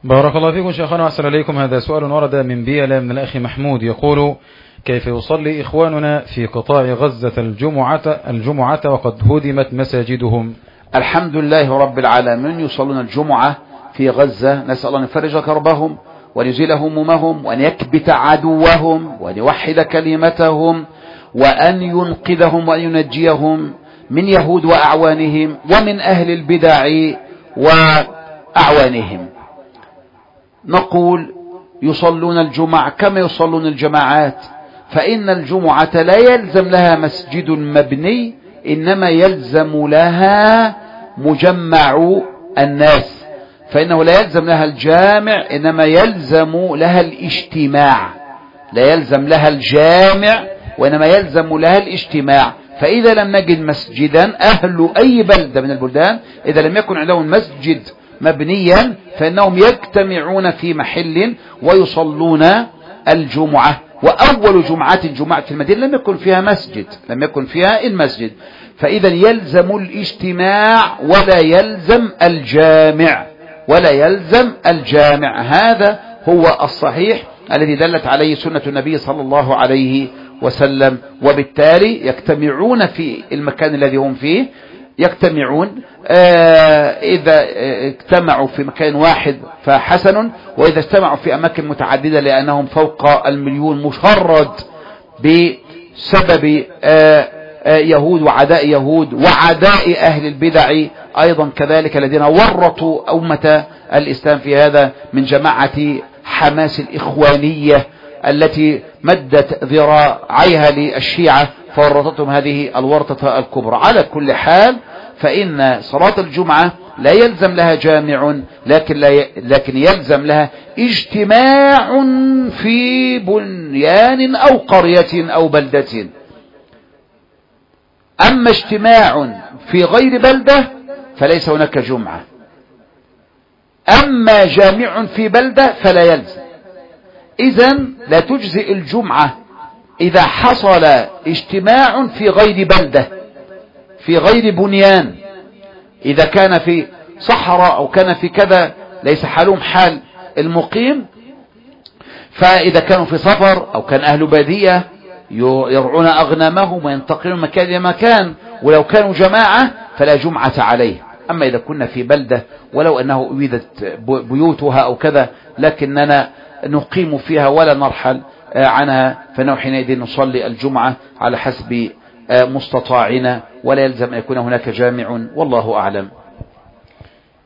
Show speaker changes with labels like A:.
A: بارك الله فيكم شيخنا وأحسن إليكم. هذا سؤال ورد من بيلا من الأخ محمود يقول: كيف يصلي إخواننا في قطاع غزة الجمعة وقد هدمت مساجدهم؟
B: الحمد لله رب العالمين، يصلون الجمعة في غزة، نسأل الله أن يفرج كربهم وأن يزيل همومهم وأن يكبت عدوهم وأن يوحد كلمتهم وأن ينقذهم وأن ينجيهم من يهود وأعوانهم ومن أهل البدع وأعوانهم. نقول يصلون الجمعة كما يصلون الجماعات، فإن الجمعة لا يلزم لها مسجد مبني، إنما يلزم لها مجمع الناس، فإنه لا يلزم لها الجامع، إنما يلزم لها الاجتماع. لا يلزم لها الجامع وإنما يلزم لها الاجتماع. فإذا لم نجد مسجدا، أهل أي بلدة من البلدان إذا لم يكن عندهم مسجد مبنيا فإنهم يجتمعون في محل ويصلون الجمعة. وأول جمعة في المدينة لم يكن فيها مسجد، لم يكن فيها المسجد، فإذا يلزم الاجتماع ولا يلزم الجامع، ولا يلزم الجامع. هذا هو الصحيح الذي دلت عليه سنة النبي صلى الله عليه وسلم. وبالتالي يجتمعون في المكان الذي هم فيه، يجتمعون إذا اجتمعوا في مكان واحد فحسن، وإذا اجتمعوا في أماكن متعددة لأنهم فوق 1,000,000 مشرد بسبب يهود وعداء يهود وعداء أهل البدع أيضا كذلك الذين ورطوا أمة الإسلام في هذا، من جماعة حماس الإخوانية التي مدت ذراعيها للشيعة فورطتهم هذه الورطة الكبرى. على كل حال فإن صلاة الجمعة لا يلزم لها جامع، لكن يلزم لها اجتماع في بنيان أو قرية أو بلدة. أما اجتماع في غير بلدة فليس هناك جمعة، أما جامع في بلدة فلا يلزم. إذن لا تجزئ الجمعة إذا حصل اجتماع في غير بلدة، في غير بنيان، إذا كان في صحراء أو كان في كذا ليس حالهم حال المقيم. فإذا كانوا في سفر أو كان أهل بادية يرعون أغنامهم وينتقلون مكان إلى مكان، ولو كانوا جماعة فلا جمعة عليه. أما إذا كنا في بلدة ولو أنه أويدت بيوتها أو كذا لكننا نقيم فيها ولا نرحل عنها، فإنه حينئذ نصلي الجمعة على حسب مستطاعنا، ولا يلزم أن يكون هناك جامع، والله أعلم.